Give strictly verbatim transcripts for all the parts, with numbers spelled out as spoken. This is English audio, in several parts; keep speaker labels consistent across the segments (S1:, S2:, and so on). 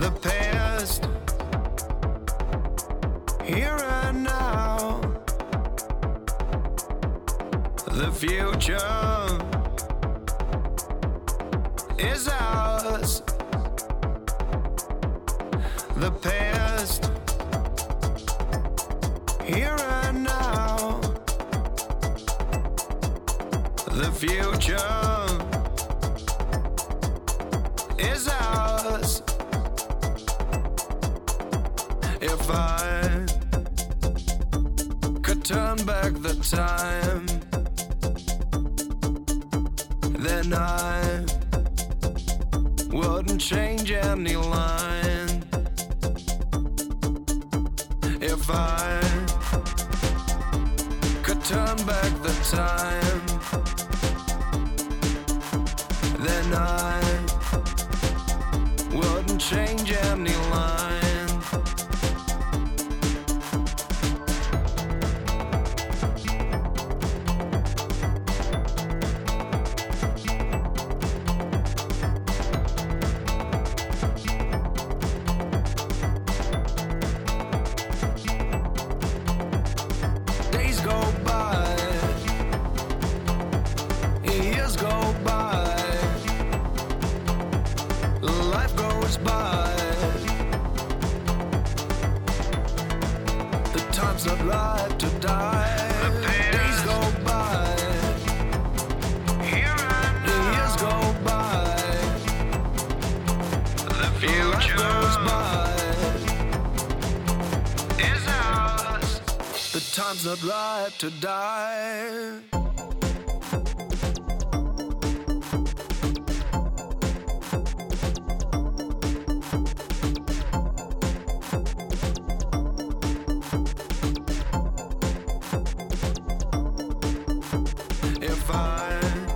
S1: the past, here and now, the future is ours. The past, here and now, the future is ours. If I could turn back the time, then I wouldn't change any line. If I could turn back the time, then I wouldn't change any line. Not right to die. Days go by, here and now. Years go by, the future goes by, is ours. The time's not right to die. If I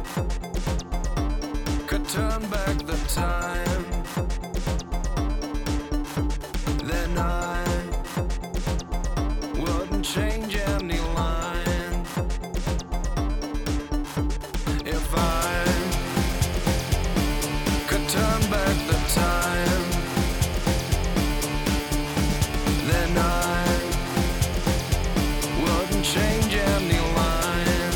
S1: could turn back the time, then I wouldn't change any line. If I could turn back the time, then I wouldn't change any line.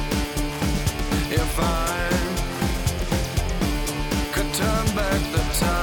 S1: If I could turn back the time,